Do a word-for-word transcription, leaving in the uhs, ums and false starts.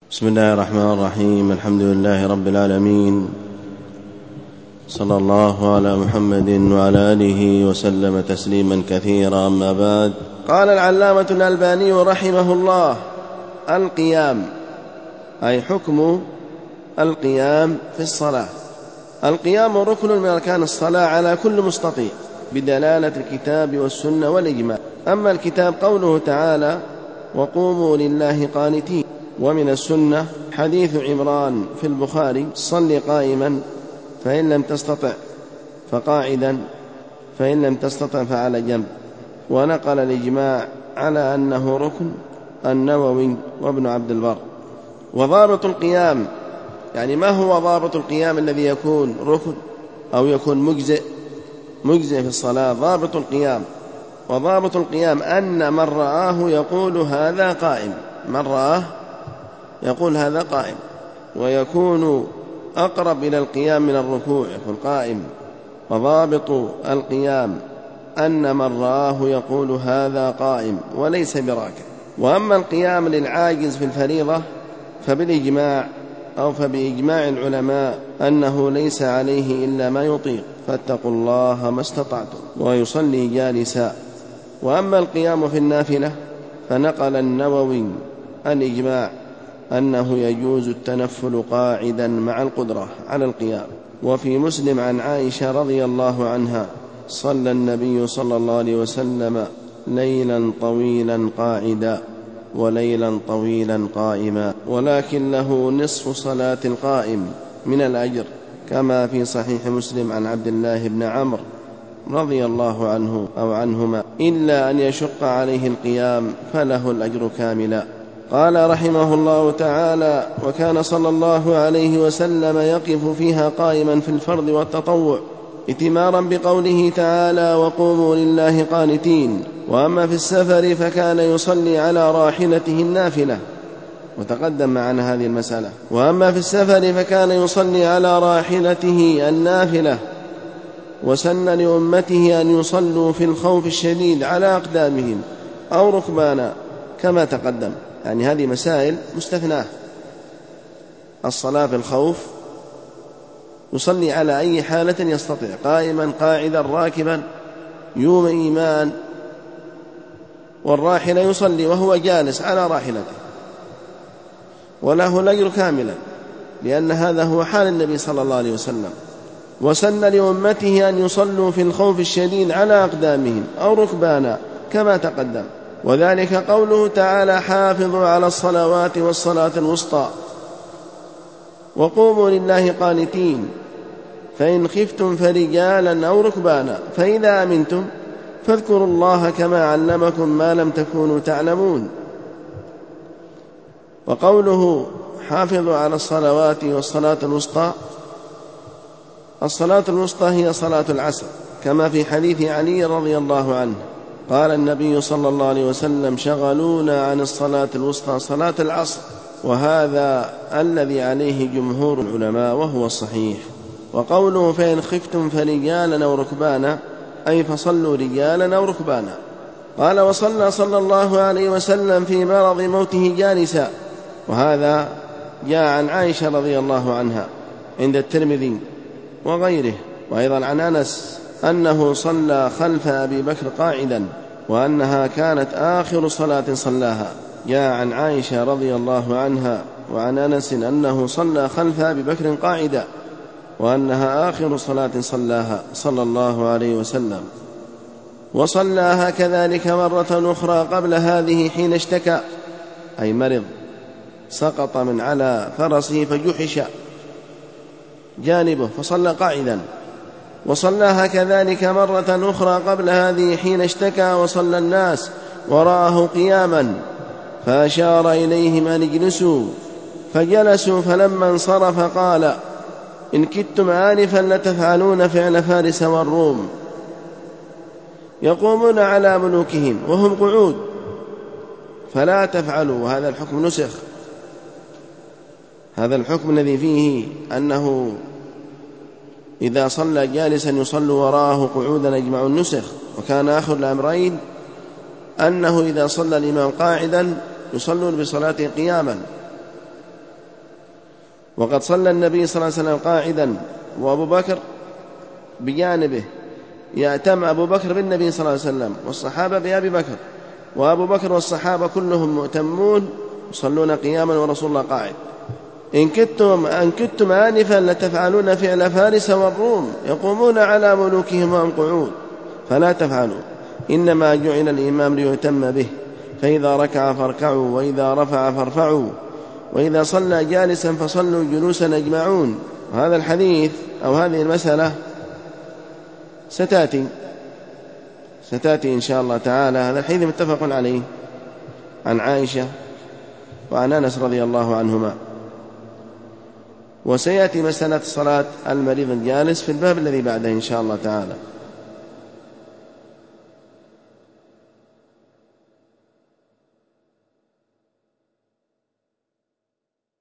بسم الله الرحمن الرحيم. الحمد لله رب العالمين، صلى الله على محمد وعلى آله وسلم تسليما كثيرا. أما بعد، قال العلامة الألباني رحمه الله: القيام، أي حكم القيام في الصلاة. القيام ركن من أركان الصلاة على كل مستطيع بدلالة الكتاب والسنة والإجماع. أما الكتاب قوله تعالى: وقوموا لله قانتين. ومن السنة حديث عمران في البخاري: صل قائما فإن لم تستطع فقاعدا فإن لم تستطع فعلى جنب. ونقل الإجماع على أنه ركن النووي وابن عبد البر. وضابط القيام، يعني ما هو ضابط القيام الذي يكون ركن أو يكون مجزئ مجزئ في الصلاة؟ ضابط القيام وضابط القيام أن من رآه يقول هذا قائم، من رآه يقول هذا قائم، ويكون أقرب إلى القيام من الركوع، يكون قائم. وضابط القيام أن من رآه يقول هذا قائم وليس براكع. وأما القيام للعاجز في الفريضة فبالإجماع أو فبإجماع العلماء أنه ليس عليه إلا ما يطيق، فاتقوا الله ما استطعتم، ويصلي جالسا. وأما القيام في النافلة فنقل النووي الإجماع أنه يجوز التنفل قاعدا مع القدرة على القيام. وفي مسلم عن عائشة رضي الله عنها: صلى النبي صلى الله عليه وسلم ليلا طويلا قاعدا وليلا طويلا قائما، ولكن له نصف صلاة القائم من الأجر، كما في صحيح مسلم عن عبد الله بن عمرو رضي الله عنه أو عنهما: إلا أن يشق عليه القيام فله الأجر كاملا. قال رحمه الله تعالى: وكان صلى الله عليه وسلم يقف فيها قائما في الفرض والتطوع، اتمارا بقوله تعالى: وقوموا لله قانتين. وأما في السفر فكان يصلي على راحلته النافلة، وتقدم معنا هذه المسألة. وأما في السفر فكان يصلي على راحلته النافلة، وسن لأمته أن يصلوا في الخوف الشديد على أقدامهم أو ركبانا كما تقدم. يعني هذه مسائل مستثناة. الصلاة في الخوف يصلي على أي حالة يستطيع، قائما قاعدا راكبا يوم إيمان، والراحلة يصلي وهو جالس على راحلته وله الأجر كاملا، لأن هذا هو حال النبي صلى الله عليه وسلم. وسن لأمته أن يصلوا في الخوف الشديد على أقدامهم أو ركبانا كما تقدم. وذلك قوله تعالى: حافظوا على الصلوات والصلاة الوسطى وقوموا لله قانتين، فإن خفتم فرجالا أو ركبانا فإذا أمنتم فاذكروا الله كما علمكم ما لم تكونوا تعلمون. وقوله حافظوا على الصلوات والصلاة الوسطى، الصلاة الوسطى هي صلاة العصر، كما في حديث علي رضي الله عنه قال النبي صلى الله عليه وسلم: شغلونا عن الصلاة الوسطى صلاة العصر. وهذا الذي عليه جمهور العلماء وهو الصحيح. وقوله فإن خفتم فرجالا أو ركبانا، أي فصلوا رجالا أو ركبانا. قال: وصلى صلى الله عليه وسلم في مرض موته جالسا. وهذا جاء عن عائشة رضي الله عنها عند الترمذي وغيره، وأيضا عن أنس أنه صلى خلف أبي بكر قاعدا، وأنها كانت آخر صلاة صلاها. جاء عن عائشة رضي الله عنها وعن أنس أنه صلى خلف أبي بكر قاعدا، وأنها آخر صلاة صلاها صلى الله عليه وسلم. وصلاها كذلك مرة أخرى قبل هذه حين اشتكى، أي مرض، سقط من على فرسه فجحش جانبه فصلى قاعدا. وصلاها كذلك مرة أخرى قبل هذه حين اشتكى وصلى الناس ورآه قياما، فأشار إليهم أن اجلسوا فجلسوا، فلما انصرف قال: إن كدتم آنفا لتفعلون فعل فارس والروم، يقومون على ملوكهم وهم قعود، فلا تفعلوا. وهذا الحكم نسخ، هذا الحكم الذي فيه أنه إذا صلى جالسا يصلي وراءه قعودا أجمع النسخ. وكان آخر الأمرين أنه إذا صلى الإمام قاعدا يصلون بصلاته قياما، وقد صلى النبي صلى الله عليه وسلم قاعدا وأبو بكر بجانبه، يأتم أبو بكر بالنبي صلى الله عليه وسلم والصحابة بأبي بكر، وأبو بكر والصحابة كلهم مؤتمون يصلون قياما ورسول الله قاعد. إن كنتم, أن كنتم آنفا لتفعلون فعل فارس والروم يقومون على ملوكهم وهم قعود، فلا تفعلوا، إنما جعل الإمام ليؤتم به، فإذا ركع فاركعوا، وإذا رفع فارفعوا، وإذا صلى جالسا فصلوا جلوسا أجمعون. وهذا الحديث أو هذه المسألة ستأتي ستأتي إن شاء الله تعالى. هذا الحديث متفق عليه عن عائشة وعن أنس رضي الله عنهما. وسيأتي مسألة صلاة المريض الجالس في الباب الذي بعده إن شاء الله تعالى.